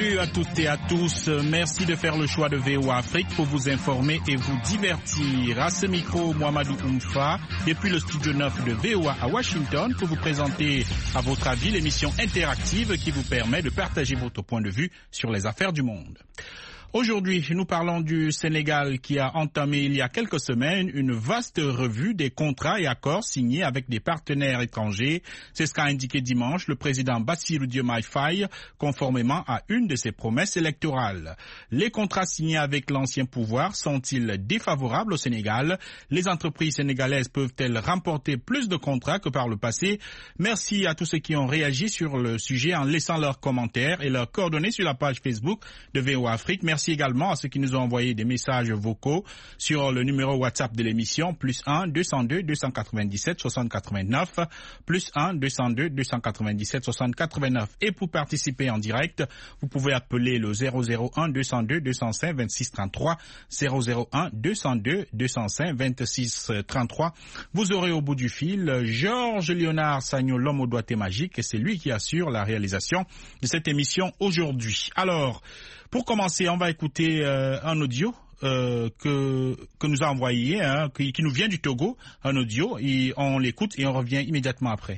Salut à toutes et à tous. Merci de faire le choix de VOA Afrique pour vous informer et vous divertir. À ce micro, Mohamedou Oumfa, depuis le studio 9 de VOA à Washington, pour vous présenter à votre avis l'émission interactive qui vous permet de partager votre point de vue sur les affaires du monde. Aujourd'hui, nous parlons du Sénégal qui a entamé il y a quelques semaines une vaste revue des contrats et accords signés avec des partenaires étrangers. C'est ce qu'a indiqué dimanche le président Bassirou Diomaye Faye, conformément à une de ses promesses électorales. Les contrats signés avec l'ancien pouvoir sont-ils défavorables au Sénégal? Les entreprises sénégalaises peuvent-elles remporter plus de contrats que par le passé? Merci à tous ceux qui ont réagi sur le sujet en laissant leurs commentaires et leurs coordonnées sur la page Facebook de VOA Afrique. Merci également à ceux qui nous ont envoyé des messages vocaux sur le numéro WhatsApp de l'émission, +1 202 297 60 89, +1 202 297 60 89. Et pour participer en direct, vous pouvez appeler le 001 202 205 26 33, 001 202 205 26 33. Vous aurez au bout du fil Georges Léonard Sagno, l'homme aux doigts magiques, et c'est lui qui assure la réalisation de cette émission aujourd'hui. Alors, pour commencer, on va écouter un audio que nous a envoyé, qui nous vient du Togo, un audio, et on l'écoute et on revient immédiatement après.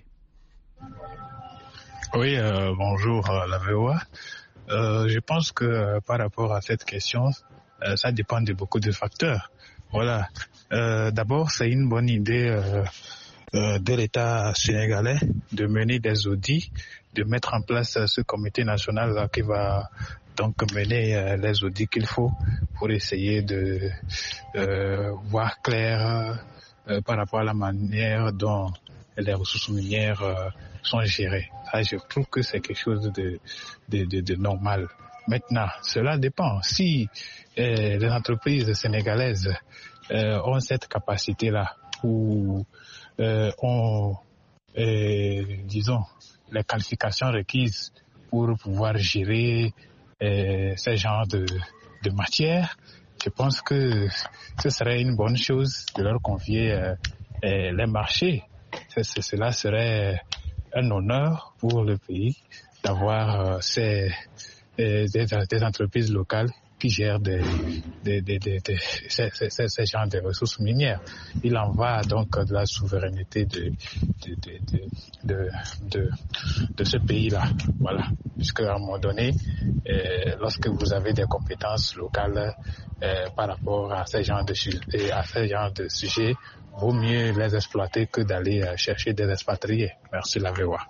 Oui, bonjour la VOA. Je pense que par rapport à cette question, ça dépend de beaucoup de facteurs. Voilà. D'abord, c'est une bonne idée de l'État sénégalais de mener des audits, de mettre en place ce comité national là, qui va donc mener les audits qu'il faut pour essayer de voir clair par rapport à la manière dont les ressources minières sont gérées. Ça, je trouve que c'est quelque chose de normal. Maintenant, cela dépend. Si les entreprises sénégalaises ont cette capacité-là, ou ont, disons, les qualifications requises pour pouvoir gérer ce genre de matière, je pense que ce serait une bonne chose de leur confier les marchés. Cela serait un honneur pour le pays d'avoir des entreprises locales qui gèrent ces genres de ressources minières. Il en va donc de la souveraineté de ce pays-là. Voilà. Puisque à un moment donné, lorsque vous avez des compétences locales par rapport à ces genres de sujets, vaut mieux les exploiter que d'aller chercher des expatriés. Merci la VOA.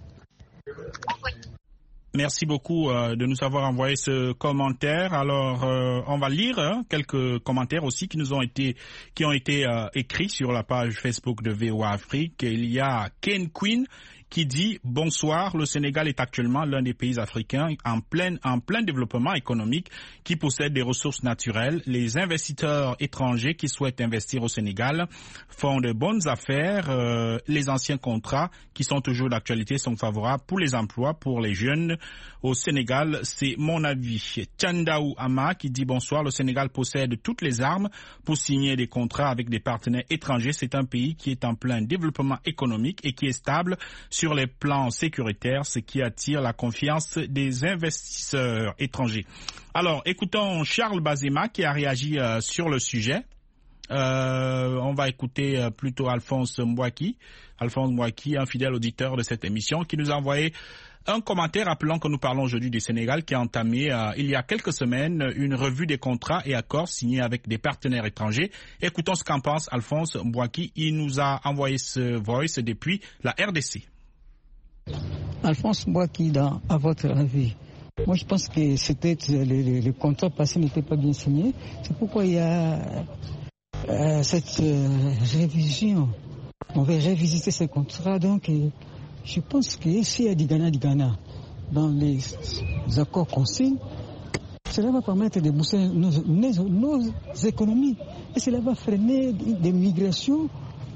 Merci beaucoup de nous avoir envoyé ce commentaire. Alors, on va lire quelques commentaires aussi qui ont été écrits sur la page Facebook de VOA Afrique. Il y a Ken Queen qui dit « Bonsoir, le Sénégal est actuellement l'un des pays africains en plein développement économique qui possède des ressources naturelles. Les investisseurs étrangers qui souhaitent investir au Sénégal font de bonnes affaires. Les anciens contrats qui sont toujours d'actualité sont favorables pour les emplois, pour les jeunes. Au Sénégal, c'est mon avis. » Tchandaou Ama qui dit « Bonsoir, le Sénégal possède toutes les armes pour signer des contrats avec des partenaires étrangers. C'est un pays qui est en plein développement économique et qui est stable sur les plans sécuritaires, ce qui attire la confiance des investisseurs étrangers. » Alors, écoutons Charles Bazema qui a réagi sur le sujet. On va écouter plutôt Alphonse Mbouaki, un fidèle auditeur de cette émission, qui nous a envoyé un commentaire rappelant que nous parlons aujourd'hui du Sénégal qui a entamé il y a quelques semaines une revue des contrats et accords signés avec des partenaires étrangers. Écoutons ce qu'en pense Alphonse Mbouaki. Il nous a envoyé ce voice depuis la RDC. Alphonse Mbouaki, à votre avis, moi je pense que c'était les contrats passés n'étaient pas bien signés. C'est pourquoi il y a cette révision. On va revisiter ces contrats. Donc je pense que s'il y a du Ghana dans les accords qu'on signe, cela va permettre de booster nos économies. Et cela va freiner des migrations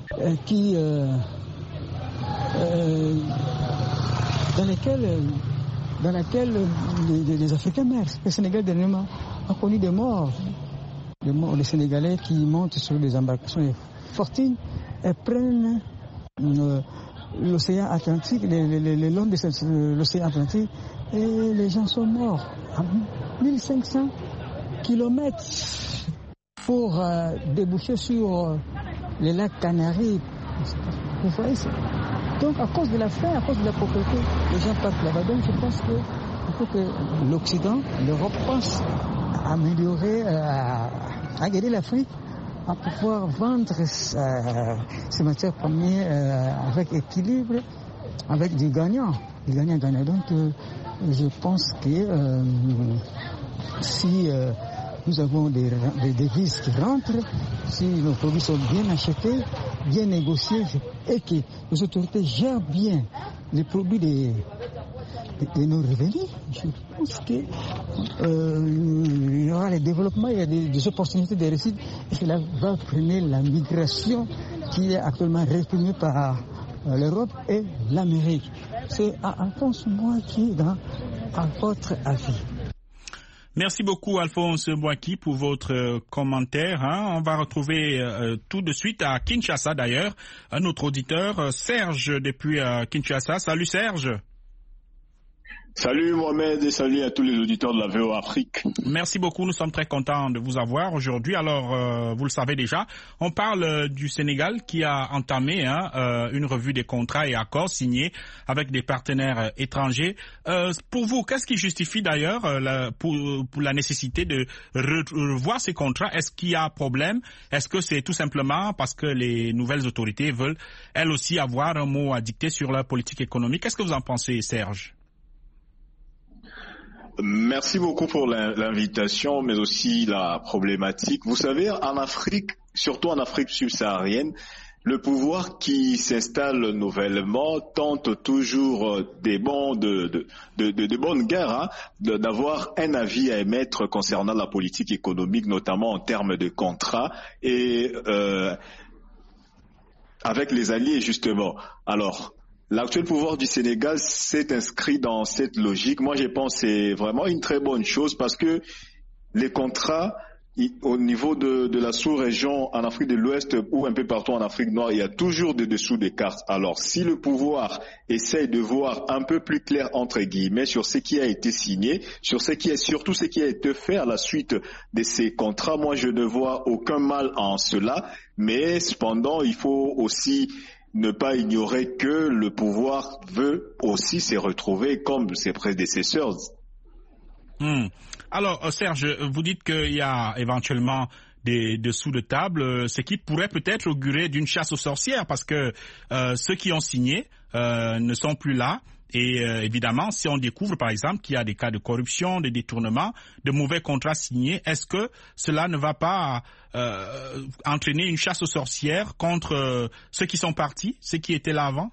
dans lesquelles les Africains meurent. Le Sénégal dernièrement a connu des morts. Les Sénégalais qui montent sur des embarcations de fortune et prennent l'océan Atlantique, le long de l'océan Atlantique, et les gens sont morts à 1500 kilomètres pour déboucher sur les lacs Canaries. Vous voyez ça? Donc à cause de la faim, à cause de la pauvreté, les gens partent là-bas. Donc je pense qu'il faut que l'Occident, l'Europe pense à améliorer, à aider l'Afrique à pouvoir vendre ces matières premières avec équilibre, avec du gagnant. Donc je pense que si nous avons des devises qui rentrent, si nos produits sont bien achetés, bien négociés, et que les autorités gèrent bien les produits de nos revenus, je pense qu'il y aura des développements, il y a des opportunités de réussite, et cela va freiner la migration qui est actuellement réprimée par l'Europe et l'Amérique. C'est Alphonse Boaki à votre avis. Merci beaucoup Alphonse Boaki pour votre commentaire. On va retrouver tout de suite à Kinshasa d'ailleurs un autre auditeur, Serge depuis Kinshasa. Salut Serge. Salut Mohamed et salut à tous les auditeurs de la VOA Afrique. Merci beaucoup, nous sommes très contents de vous avoir aujourd'hui. Alors, vous le savez déjà, on parle du Sénégal qui a entamé une revue des contrats et accords signés avec des partenaires étrangers. Pour vous, qu'est-ce qui justifie d'ailleurs pour la nécessité de revoir ces contrats? Est-ce qu'il y a problème? Est-ce que c'est tout simplement parce que les nouvelles autorités veulent elles aussi avoir un mot à dicter sur leur politique économique? Qu'est-ce que vous en pensez, Serge? Merci beaucoup pour l'invitation, mais aussi la problématique. Vous savez, en Afrique, surtout en Afrique subsaharienne, le pouvoir qui s'installe nouvellement tente toujours de bonnes guerres, d'avoir un avis à émettre concernant la politique économique, notamment en termes de contrats et avec les alliés justement. Alors, l'actuel pouvoir du Sénégal s'est inscrit dans cette logique. Moi, je pense que c'est vraiment une très bonne chose parce que les contrats, au niveau de la sous-région en Afrique de l'Ouest ou un peu partout en Afrique noire, il y a toujours des dessous des cartes. Alors, si le pouvoir essaye de voir un peu plus clair, entre guillemets, sur ce qui a été signé, surtout ce qui a été fait à la suite de ces contrats, moi, je ne vois aucun mal en cela. Mais cependant, il faut aussi ne pas ignorer que le pouvoir veut aussi se retrouver comme ses prédécesseurs. Alors, Serge, vous dites qu'il y a éventuellement des dessous de table, ce qui pourrait peut-être augurer d'une chasse aux sorcières, parce que ceux qui ont signé ne sont plus là. Et évidemment, si on découvre, par exemple, qu'il y a des cas de corruption, de détournement, de mauvais contrats signés, est-ce que cela ne va pas entraîner une chasse aux sorcières contre ceux qui sont partis, ceux qui étaient là avant?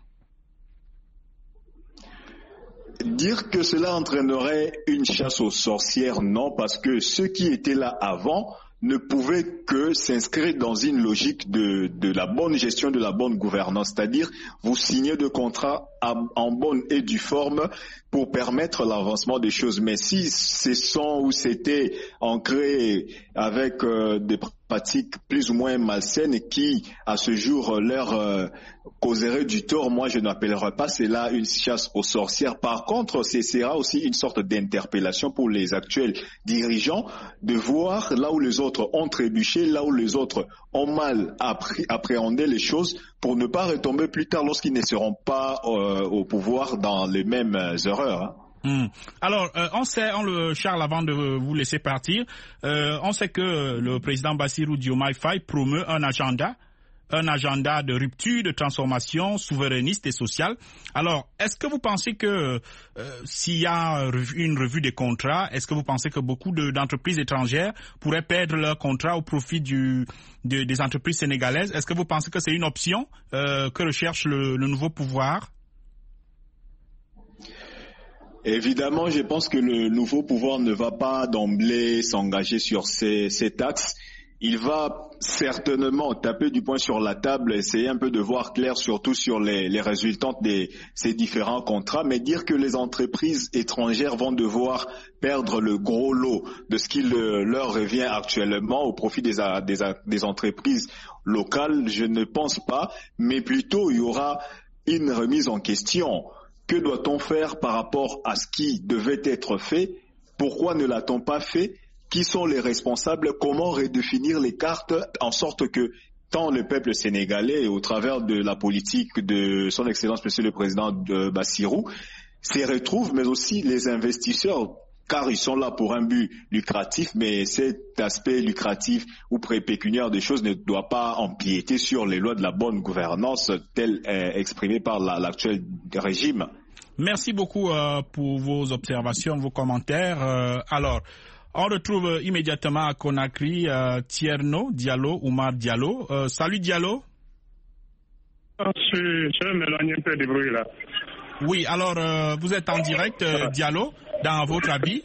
Dire que cela entraînerait une chasse aux sorcières, non, parce que ceux qui étaient là avant ne pouvaient que s'inscrire dans une logique de la bonne gestion, de la bonne gouvernance, c'est-à-dire vous signez de contrats en bonne et due forme pour permettre l'avancement des choses. Mais si ce sont ou c'était ancré avec des pratiques plus ou moins malsaines qui, à ce jour, leur causeraient du tort, moi je n'appellerais pas cela une chasse aux sorcières. Par contre, ce sera aussi une sorte d'interpellation pour les actuels dirigeants de voir là où les autres ont trébuché, là où les autres ont mal appréhendé les choses pour ne pas retomber plus tard lorsqu'ils ne seront pas au pouvoir dans les mêmes erreurs. Alors, on sait, Charles, avant de vous laisser partir, on sait que le président Bassirou Diomaye Faye promeut un agenda de rupture, de transformation souverainiste et sociale. Alors, est-ce que vous pensez que s'il y a une revue des contrats, est-ce que vous pensez que beaucoup d'entreprises étrangères pourraient perdre leurs contrats au profit des entreprises sénégalaises? Est-ce que vous pensez que c'est une option que recherche le nouveau pouvoir? Évidemment, je pense que le nouveau pouvoir ne va pas d'emblée s'engager sur cet axe. Il va certainement taper du poing sur la table, essayer un peu de voir clair surtout sur les résultats de ces différents contrats, mais dire que les entreprises étrangères vont devoir perdre le gros lot de ce qui leur revient actuellement au profit des entreprises locales, je ne pense pas, mais plutôt il y aura une remise en question. Que doit-on faire par rapport à ce qui devait être fait? Pourquoi ne l'a-t-on pas fait? Qui sont les responsables? Comment redéfinir les cartes en sorte que tant le peuple sénégalais, au travers de la politique de son Excellence Monsieur le Président Bassirou, s'y retrouve, mais aussi les investisseurs, car ils sont là pour un but lucratif, mais cet aspect lucratif ou pécuniaire des choses ne doit pas empiéter sur les lois de la bonne gouvernance telles exprimées par l'actuel régime. Merci beaucoup pour vos observations, vos commentaires. Alors, on retrouve immédiatement à Conakry Tierno Diallo, Oumar Diallo. Salut Diallo. Je vais m'éloigner un peu du bruit là. Oui, alors vous êtes en direct, Diallo, dans votre avis.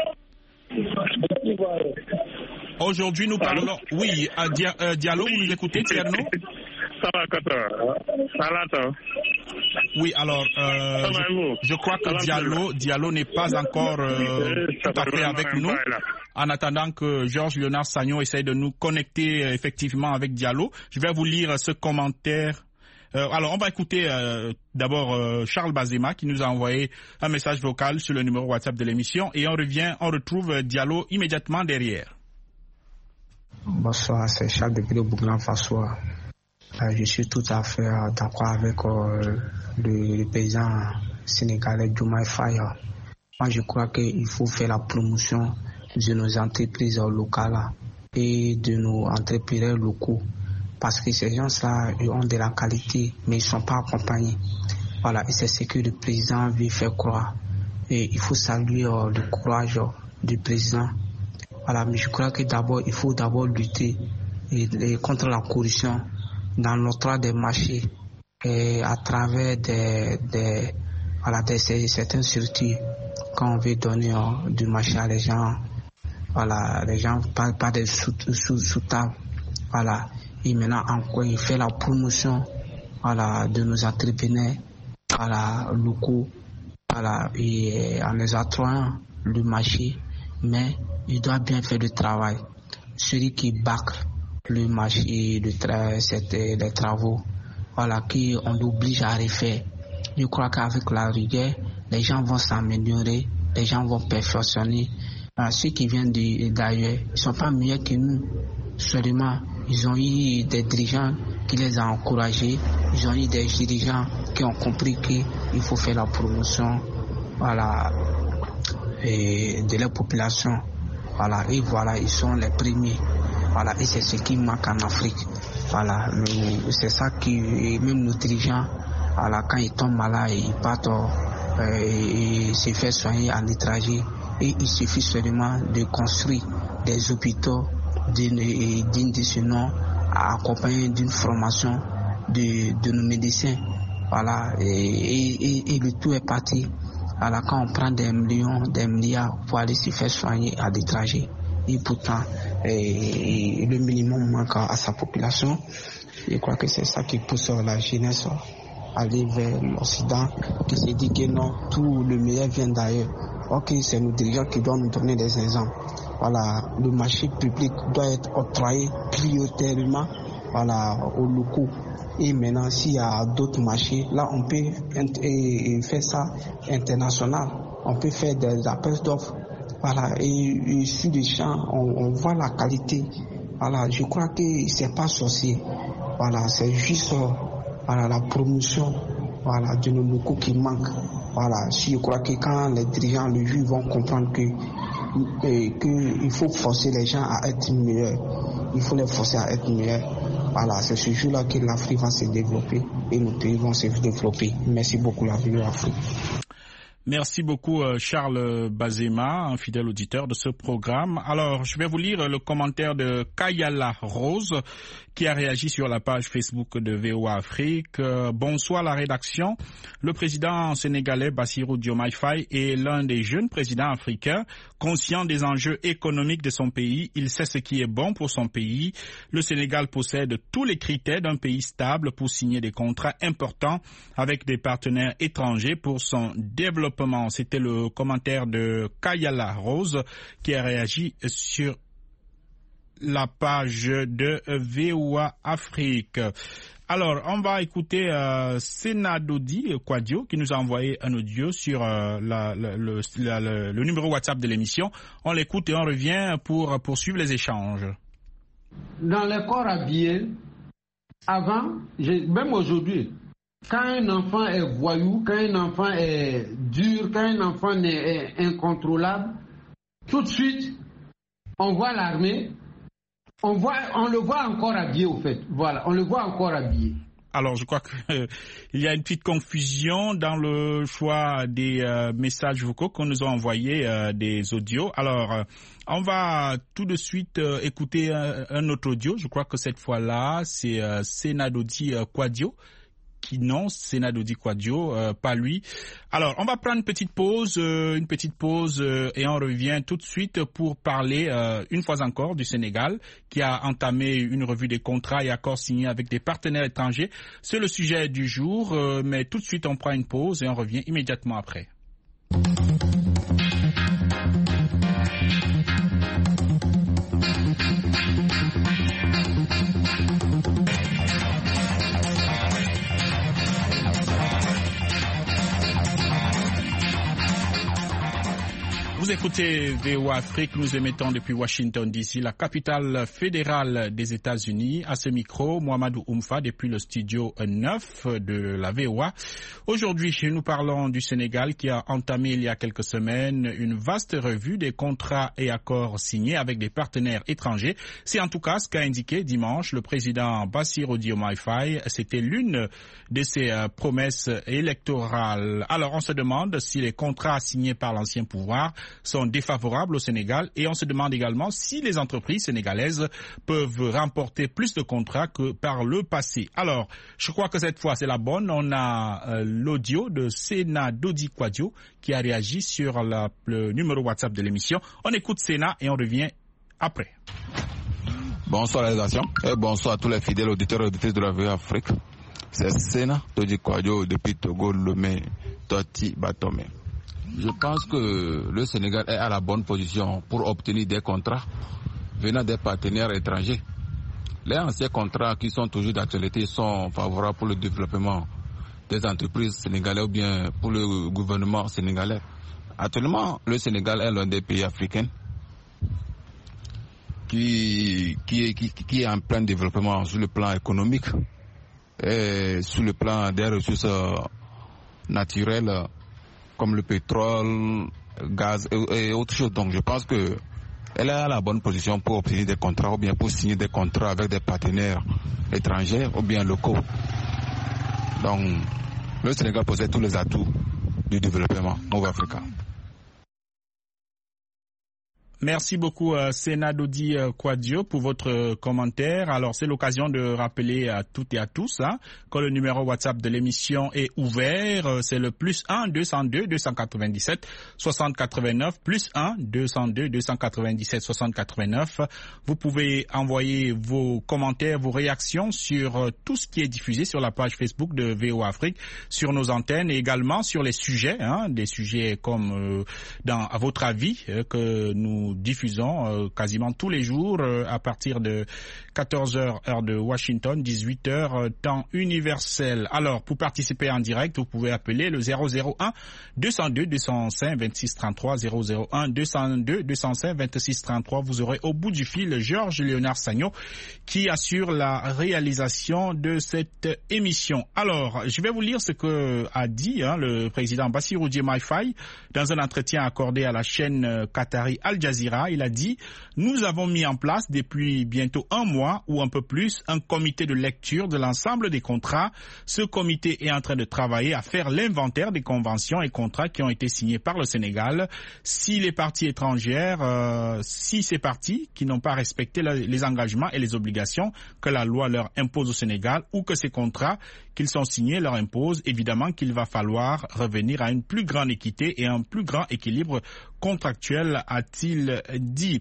Aujourd'hui, nous parlons... Oui, Diallo, vous nous écoutez, Tierno? Ça va, Kata. Oui, alors, je crois que Diallo n'est pas encore tout à fait avec nous. En attendant que Georges Léonard Sagnon essaye de nous connecter effectivement avec Diallo, je vais vous lire ce commentaire. Alors, on va écouter d'abord Charles Bazema qui nous a envoyé un message vocal sur le numéro WhatsApp de l'émission et on retrouve Diallo immédiatement derrière. Bonsoir, c'est Charles depuis le Burkina Faso. Je suis tout à fait d'accord avec le président sénégalais Diomaye Faye. Moi, je crois qu'il faut faire la promotion de nos entreprises locales et de nos entrepreneurs locaux. Parce que ces gens-là, ils ont de la qualité, mais ils ne sont pas accompagnés. Voilà, et c'est ce que le président veut faire croire. Et il faut saluer le courage du président. Voilà, mais je crois que d'abord, il faut lutter contre la corruption dans l'octroi des marchés et à travers certaines structures. Quand on veut donner du marché à les gens, voilà, les gens ne parlent pas de sous-table. Voilà. Et maintenant encore, il fait la promotion, voilà, de nos entrepreneurs, voilà, locaux, voilà, et en les attrayant le marché, mais il doit bien faire le travail. Celui qui bâcle le marché, les travaux, voilà, qu'on oblige à refaire. Je crois qu'avec la rigueur, les gens vont s'améliorer, les gens vont perfectionner. Ceux qui viennent d'ailleurs, ils ne sont pas meilleurs que nous. Seulement, ils ont eu des dirigeants qui les ont encouragés. Ils ont eu des dirigeants qui ont compris qu'il faut faire la promotion, voilà, de la population. Voilà, et voilà, ils sont les premiers. Voilà, et c'est ce qui manque en Afrique. Voilà, c'est ça qui, même nos dirigeants, voilà, quand ils tombent malades, ils partent et se font soigner à l'étranger. Et il suffit seulement de construire des hôpitaux dignes de ce nom, accompagnés d'une formation de nos médecins. Voilà, et le tout est parti. Voilà, quand on prend des millions, des milliards pour aller se faire soigner à l'étranger. Et pourtant, le minimum manque à sa population. Je crois que c'est ça qui pousse la jeunesse à aller vers l'Occident, qui se dit que non, tout le meilleur vient d'ailleurs. Ok, c'est nos dirigeants qui doivent nous donner des exemples. Voilà, le marché public doit être octroyé prioritairement, voilà, aux locaux. Et maintenant, s'il y a d'autres marchés, là, on peut faire ça international. On peut faire des appels d'offres. Voilà, et sur les champs, on voit la qualité. Voilà, je crois que c'est pas sorcier. Voilà, c'est juste voilà, la promotion, voilà, de nos locaux qui manque. Voilà, je crois que quand les dirigeants le juge vont comprendre que il faut forcer les gens à être meilleurs. Il faut les forcer à être meilleurs. Voilà, c'est ce jour-là que l'Afrique va se développer et nos pays vont se développer. Merci beaucoup, la vie Afrique. Merci beaucoup Charles Bazema, un fidèle auditeur de ce programme. Alors, je vais vous lire le commentaire de Kayala Rose qui a réagi sur la page Facebook de VOA Afrique. Bonsoir la rédaction. Le président sénégalais Bassirou Diomaye Faye est l'un des jeunes présidents africains conscient des enjeux économiques de son pays. Il sait ce qui est bon pour son pays. Le Sénégal possède tous les critères d'un pays stable pour signer des contrats importants avec des partenaires étrangers pour son développement. C'était le commentaire de Kayala Rose qui a réagi sur la page de VOA Afrique. Alors, on va écouter Senadodi Kwadio qui nous a envoyé un audio sur le numéro WhatsApp de l'émission. On l'écoute et on revient pour poursuivre les échanges. Dans les corps habillés, avant, même aujourd'hui, quand un enfant est voyou, quand un enfant est dur, quand un enfant est incontrôlable, tout de suite, on voit l'armée. On le voit encore habillé, au fait. Voilà, on le voit encore habillé. Alors, je crois qu'il y a une petite confusion dans le choix des messages vocaux qu'on nous a envoyés, des audios. Alors, on va tout de suite écouter un autre audio. Je crois que cette fois-là, c'est Senadodi Kwadio. Senadodi Kwadio, pas lui. Alors, on va prendre une petite pause et on revient tout de suite pour parler une fois encore du Sénégal qui a entamé une revue des contrats et accords signés avec des partenaires étrangers. C'est le sujet du jour, mais tout de suite on prend une pause et on revient immédiatement après. Vous écoutez VOA Afrique, nous émettons depuis Washington DC, la capitale fédérale des États-Unis. À ce micro, Mohamedou Oumfa depuis le studio 9 de la VOA. Aujourd'hui, nous parlons du Sénégal qui a entamé il y a quelques semaines une vaste revue des contrats et accords signés avec des partenaires étrangers. C'est en tout cas ce qu'a indiqué dimanche le président Bassirou Diomaye Faye. C'était l'une de ses promesses électorales. Alors on se demande si les contrats signés par l'ancien pouvoir sont défavorables au Sénégal et on se demande également si les entreprises sénégalaises peuvent remporter plus de contrats que par le passé. Alors, je crois que cette fois c'est la bonne. On a l'audio de Senadodi Kwadio qui a réagi sur le numéro WhatsApp de l'émission. On écoute Sénat et on revient après. Bonsoir les nations et bonsoir à tous les fidèles auditeurs et auditrices de la VOA Afrique. C'est Senadodi Kwadio depuis Togo, Lomé, Toti, Batomé. Je pense que le Sénégal est à la bonne position pour obtenir des contrats venant des partenaires étrangers. Les anciens contrats qui sont toujours d'actualité sont favorables pour le développement des entreprises sénégalaises ou bien pour le gouvernement sénégalais. Actuellement, le Sénégal est l'un des pays africains qui est en plein développement sur le plan économique et sur le plan des ressources naturelles comme le pétrole, gaz et autres choses. Donc je pense que elle est à la bonne position pour obtenir des contrats ou bien pour signer des contrats avec des partenaires étrangers ou bien locaux. Donc le Sénégal possède tous les atouts du développement nord-africain. Merci beaucoup Senadodi Kwadio pour votre commentaire. Alors c'est l'occasion de rappeler à toutes et à tous que le numéro WhatsApp de l'émission est ouvert. C'est le +1 202 297 60 89 +1 202 297 60 89. Vous pouvez envoyer vos commentaires, vos réactions sur tout ce qui est diffusé sur la page Facebook de VOA Afrique, sur nos antennes et également sur les sujets, des sujets comme à votre avis que nous diffusons quasiment tous les jours à partir de 14h heure de Washington, 18h temps universel. Alors pour participer en direct, vous pouvez appeler le 001 202 205 26 33 001 202 205 26 33. Vous aurez au bout du fil Georges Léonard Sagno qui assure la réalisation de cette émission. Alors je vais vous lire ce que a dit le président Bassirou Diomaye Faye dans un entretien accordé à la chaîne qatari Al Jazeera. Il a dit « Nous avons mis en place depuis bientôt un mois ou un peu plus un comité de lecture de l'ensemble des contrats. Ce comité est en train de travailler à faire l'inventaire des conventions et contrats qui ont été signés par le Sénégal. Si les parties étrangères, si ces parties qui n'ont pas respecté les engagements et les obligations que la loi leur impose au Sénégal ou que ces contrats qu'ils sont signés leur imposent, évidemment qu'il va falloir revenir à une plus grande équité et un plus grand équilibre contractuel, a-t-il dit.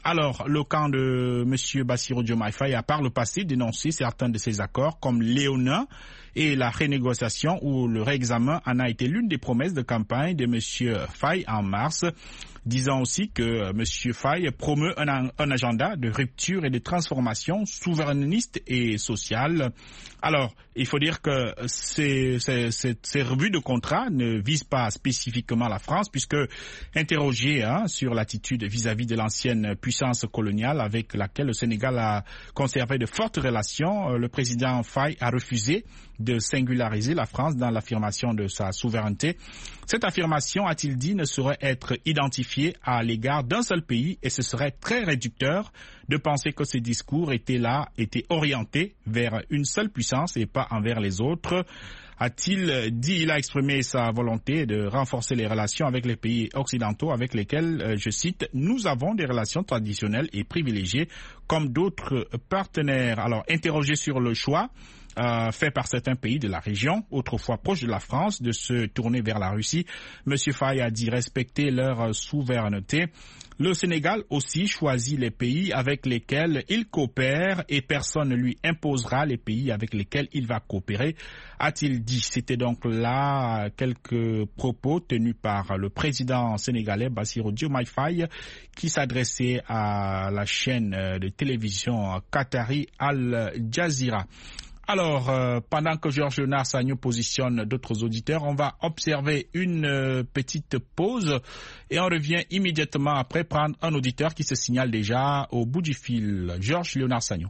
Alors, le camp de M. Bassirou Diomaye Faye a par le passé dénoncé certains de ces accords comme léonins et la renégociation ou le réexamen en a été l'une des promesses de campagne de M. Faye en mars, disant aussi que M. Faye promeut un agenda de rupture et de transformation souverainiste et sociale. Alors, il faut dire que ces revues de contrat ne visent pas spécifiquement la France, puisque interrogé sur l'attitude vis-à-vis de l'ancienne puissance coloniale avec laquelle le Sénégal a conservé de fortes relations, le président Faye a refusé de singulariser la France dans l'affirmation de sa souveraineté. Cette affirmation, a-t-il dit, ne saurait être identifiée à l'égard d'un seul pays et ce serait très réducteur de penser que ces discours étaient orientés vers une seule puissance et pas envers les autres. A-t-il dit, il a exprimé sa volonté de renforcer les relations avec les pays occidentaux avec lesquels, je cite, nous avons des relations traditionnelles et privilégiées comme d'autres partenaires. Alors, interrogé sur le choix fait par certains pays de la région, autrefois proches de la France, de se tourner vers la Russie, M. Faye a dit respecter leur souveraineté. Le Sénégal aussi choisit les pays avec lesquels il coopère et personne ne lui imposera les pays avec lesquels il va coopérer, a-t-il dit. C'était donc là quelques propos tenus par le président sénégalais Bassirou Diomaye Faye qui s'adressait à la chaîne de télévision qatari Al Jazeera. Alors, pendant que Georges Léonard Sagno positionne d'autres auditeurs, on va observer une petite pause et on revient immédiatement après prendre un auditeur qui se signale déjà au bout du fil. Georges Léonard Sagno.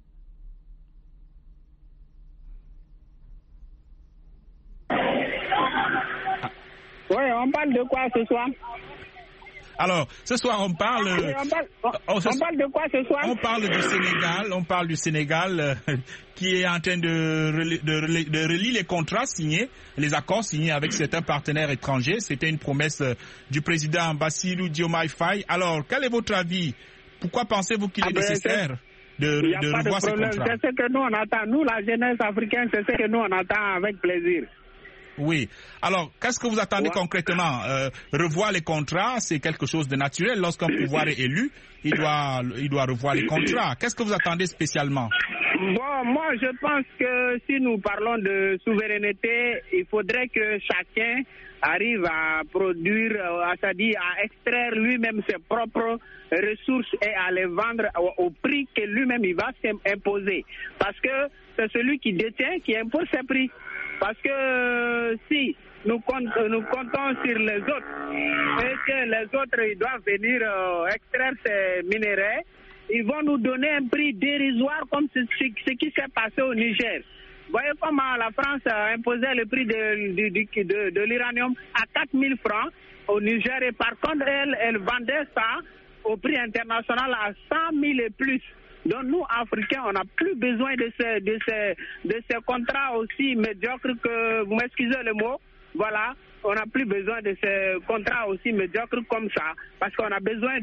Oui, on parle de quoi ce soir? Alors, ce soir, on parle de quoi ce soir? On parle du Sénégal qui est en train de relier les contrats signés, les accords signés avec certains partenaires étrangers. C'était une promesse du président Bassirou Diomaye Faye. Alors, quel est votre avis? Pourquoi pensez-vous qu'il est nécessaire de revoir ces contrats? C'est ce que nous on attend. Nous, la jeunesse africaine, c'est ce que nous on attend avec plaisir. Oui. Alors, qu'est-ce que vous attendez concrètement? Revoir les contrats, c'est quelque chose de naturel. Lorsqu'un pouvoir est élu, il doit revoir les contrats. Qu'est-ce que vous attendez spécialement? Bon, moi, je pense que si nous parlons de souveraineté, il faudrait que chacun arrive à produire, c'est-à-dire à extraire lui-même ses propres ressources et à les vendre au prix que lui-même il va s'imposer. Parce que c'est celui qui détient qui impose ses prix. Parce que si nous comptons sur les autres et que les autres ils doivent venir extraire ces minéraux, ils vont nous donner un prix dérisoire comme ce qui s'est passé au Niger. Vous voyez comment la France a imposé le prix de l'uranium à 4 000 francs au Niger et par contre elle vendait ça au prix international à 100 000 et plus. Donc nous, Africains, on n'a plus besoin de ces contrats aussi médiocres que, vous m'excusez le mot, voilà, on n'a plus besoin de ces contrats aussi médiocres comme ça, parce qu'on a besoin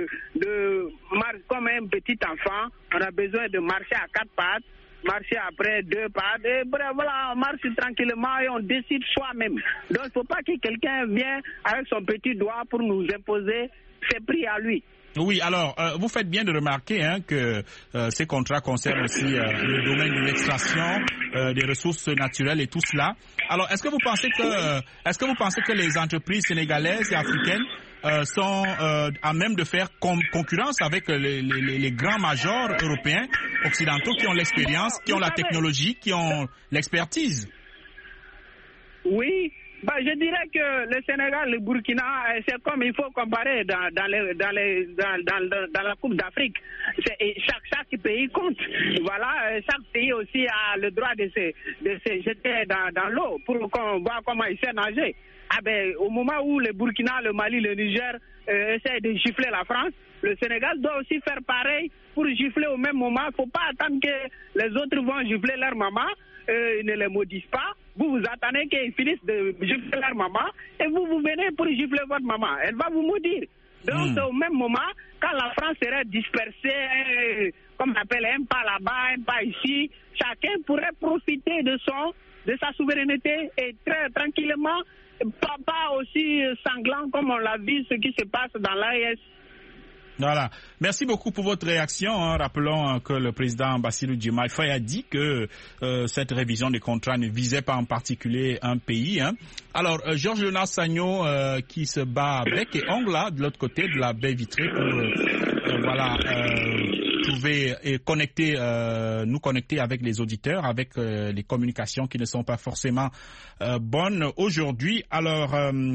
comme un petit enfant, on a besoin de marcher à 4 pattes, marcher après 2 pattes, et bref, voilà, on marche tranquillement et on décide soi-même. Donc il ne faut pas que quelqu'un vienne avec son petit doigt pour nous imposer ses prix à lui. Oui, alors, vous faites bien de remarquer que ces contrats concernent aussi le domaine de l'extraction des ressources naturelles et tout cela. Alors, est-ce que vous pensez que les entreprises sénégalaises et africaines sont à même de faire concurrence avec les grands majors européens, occidentaux qui ont l'expérience, qui ont la technologie, qui ont l'expertise? Oui. Je dirais que le Sénégal, le Burkina, c'est comme il faut comparer dans la Coupe d'Afrique. Chaque pays compte. Voilà, chaque pays aussi a le droit de se jeter dans l'eau pour qu'on voit comment il sait nager. Au moment où le Burkina, le Mali, le Niger essaient de gifler la France, le Sénégal doit aussi faire pareil pour gifler au même moment. Il ne faut pas attendre que les autres vont gifler leur maman, ils ne les maudissent pas. Vous attendez qu'ils finissent de gifler leur maman et vous venez pour gifler votre maman. Elle va vous maudire. Donc, au même moment, quand la France serait dispersée, comme on appelle, un pas là-bas, un pas ici, chacun pourrait profiter de sa souveraineté et très tranquillement, pas aussi sanglant comme on l'a vu ce qui se passe dans l'AES. Voilà. Merci beaucoup pour votre réaction. Rappelons que le président Bassirou Diomaye Faye a dit que cette révision des contrats ne visait pas en particulier un pays. Alors, Georges Léonard Sagno qui se bat bec et ongle là, de l'autre côté de la baie vitrée pour trouver et nous connecter avec les auditeurs, avec les communications qui ne sont pas forcément bonnes aujourd'hui. Alors,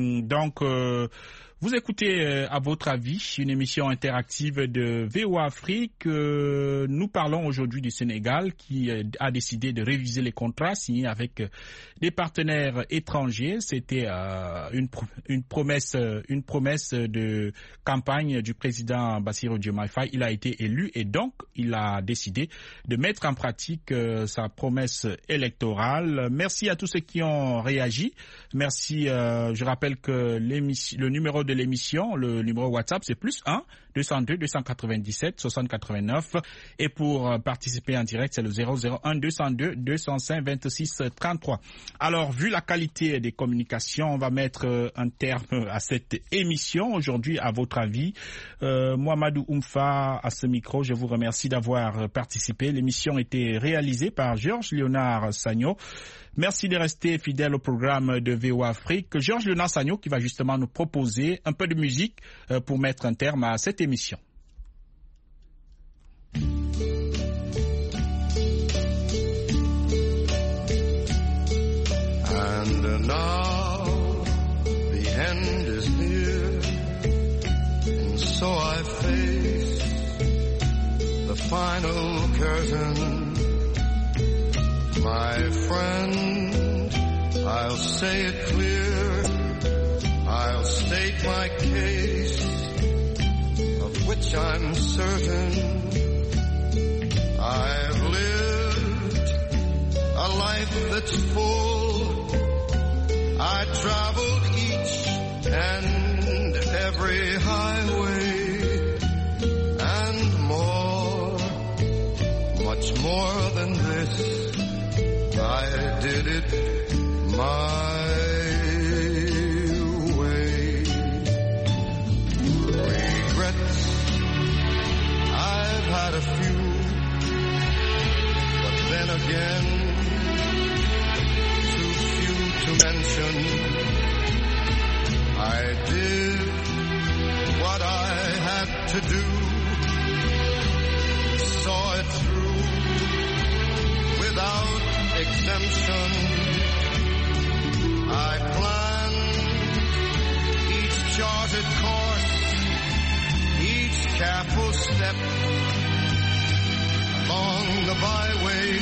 vous écoutez, à votre avis, une émission interactive de VOA Afrique. Nous parlons aujourd'hui du Sénégal qui a décidé de réviser les contrats signés avec des partenaires étrangers. C'était une promesse de campagne du président Bassirou Diomaye Faye. Il a été élu et donc il a décidé de mettre en pratique sa promesse électorale. Merci à tous ceux qui ont réagi. Merci. Je rappelle que le numéro de l'émission, le numéro WhatsApp, c'est +1 202 297 60 89 et pour participer en direct, c'est le 001 202 205 26 33. Alors, vu la qualité des communications, on va mettre un terme à cette émission aujourd'hui. À votre avis, Mohamedou Oumfa à ce micro, je vous remercie d'avoir participé. L'émission a été réalisée par Georges Léonard Sagno. Merci de rester fidèle au programme de VOA Afrique. Georges Léonard Sagno qui va justement nous proposer un peu de musique pour mettre un terme à cette émission. And now the end is near, and so I face the final curtain. My friend, I'll say it clear, I'll state my case, of which I'm certain. I've lived a life that's full, I traveled each and every highway, and more, much more than this, I did it my way. Regrets, I've had a few, but then again, too few to mention. I did what I had to do, saw it through without exemption. I planned each charted course, each careful step along the byway,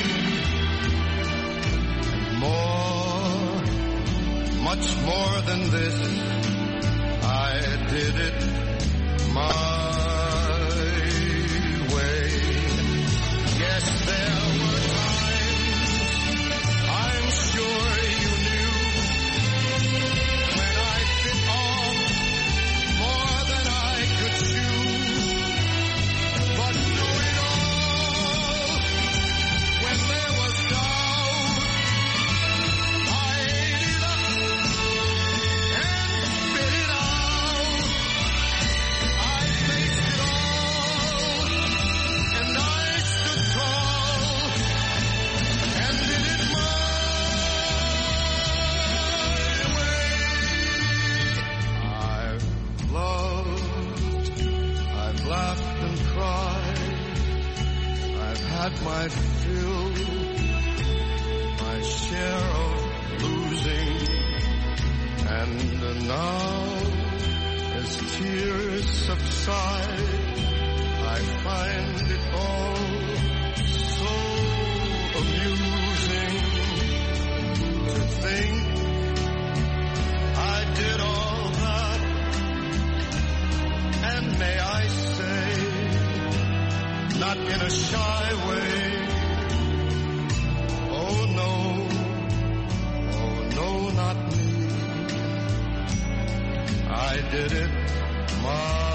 and more, much more than this, I did it my way. Yes, there were times, I'm sure you knew, when I bit off more than I could chew. But through it all, when there was doubt, I ate it up and spit it out. I faced it all, and I stood tall, and did it my way. I've loved, I've laughed and cried, I've had my fill, my share of losing, and now, as tears subside, I find it all so amusing to think I did all that, and may I say, not in a shy way, oh no, not me, I did it my